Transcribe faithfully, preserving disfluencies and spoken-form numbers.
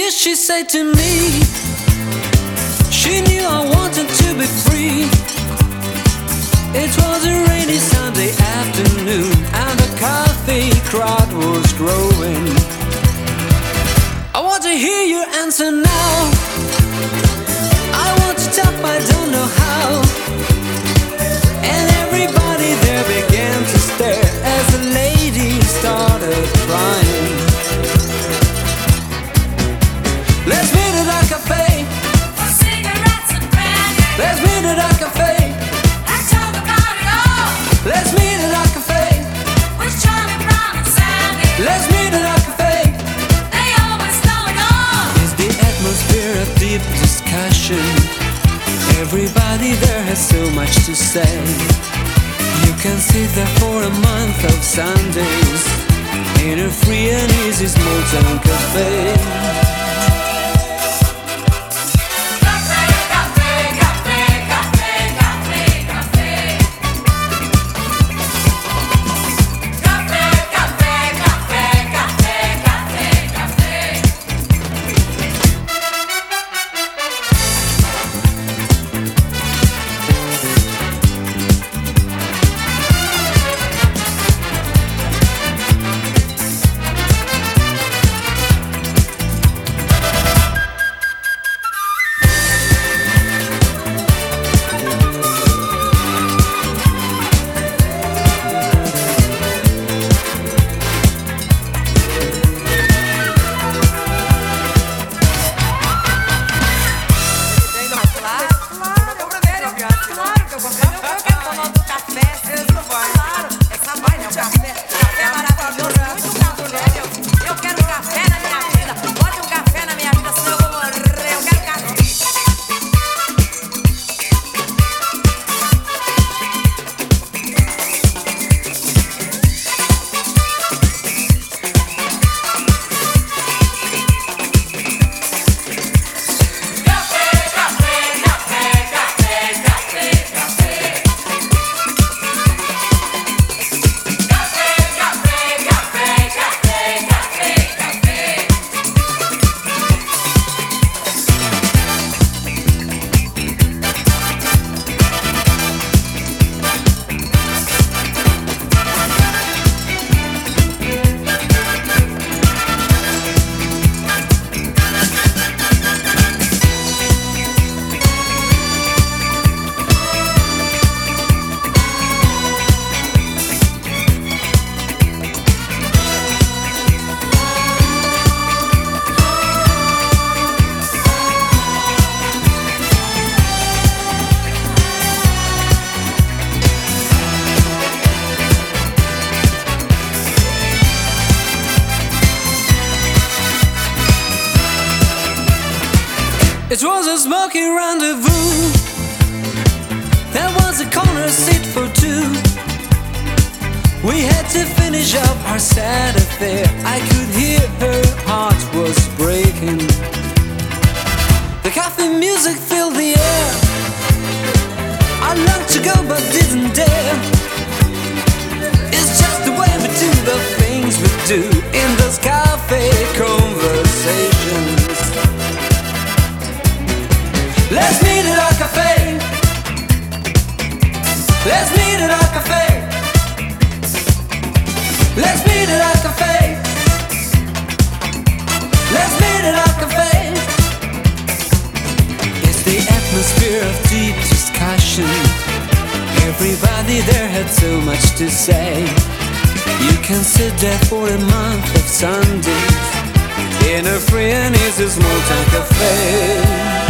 kiss, she said to me, she knew I wanted to be free. It was a rainy Sunday afternoon, and the coffee crowd was growing. I want to hear your answer now. I want to talk, but I don't know how. And everybody there began to stare as the lady started crying. Let's meet at a cafe for cigarettes and brandy. Let's meet at a cafe and talk about it all. Let's meet at a cafe with Charlie Brown and Sandy. Let's meet at a cafe. They always know it all. It's the atmosphere of deep discussion. Everybody there has so much to say. You can sit there for a month of Sundays in a free and easy small town cafe. It was a smoky rendezvous. There was a corner seat for two. We had to finish up our sad affair. I could hear her heart was breaking. The coffee music filled the air. I longed to go but didn't dare. It's just the way we do the things we do in those cafe conversations. Let's meet at our cafe. Let's meet at our cafe. Let's meet at our cafe. Let's meet at our cafe. It's the atmosphere of deep discussion. Everybody there had so much to say. You can sit there for a month of Sundays in a free and easy small town cafe.